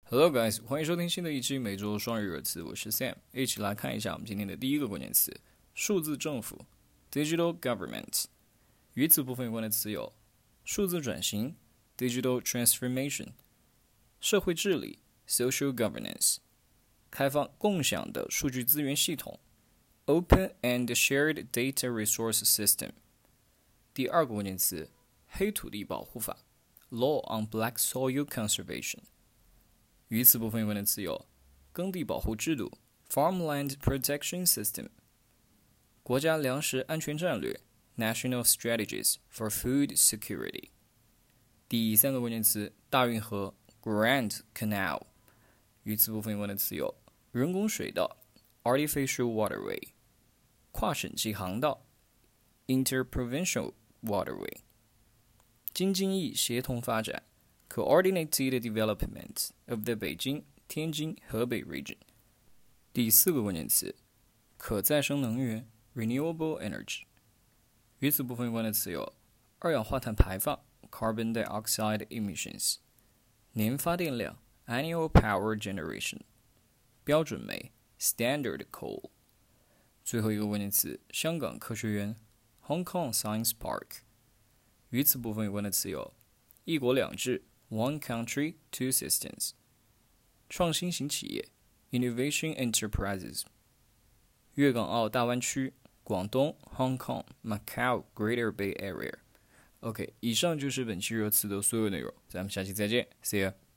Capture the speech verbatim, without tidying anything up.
Hello guys，欢迎收听新的一期每周双语热词，我是 Sam， 一起来看一下我们今天的第一个关键词：数字政府 （Digital Government）。与此部分有关的词有数字转型 （Digital Transformation）、社会治理 （Social Governance）、开放共享的数据资源系统 （Open and Shared Data Resource System）。第二个关键词：黑土地保护法 （Law on Black Soil Conservation）。与此部分有关的词有耕地保护制度 Farmland Protection System、 国家粮食安全战略 National Strategies for Food Security。 第三个关键词大运河 Grand Canal。 与此部分有关的词有人工水道 Artificial Waterway、 跨省际航道 Interprovincial Waterway、 京津冀协同发展Coordinated Development of the Beijing, Tianjin, Hebei region。 第四个关键词可再生能源 Renewable Energy。 与此部分有关的词有二氧化碳排放 Carbon Dioxide Emissions、 年发电量 Annual Power Generation、 标准煤 Standard Coal。 最后一个关键词香港科学园 Hong Kong Science Park。 与此部分有关的词有一国两制One country, two systems。 创新型企业 Innovation Enterprises。 粤港澳大湾区广东 Hong Kong, Macau, Greater Bay Area。 OK， 以上就是本期热词的所有内容，咱们下期再见 See ya。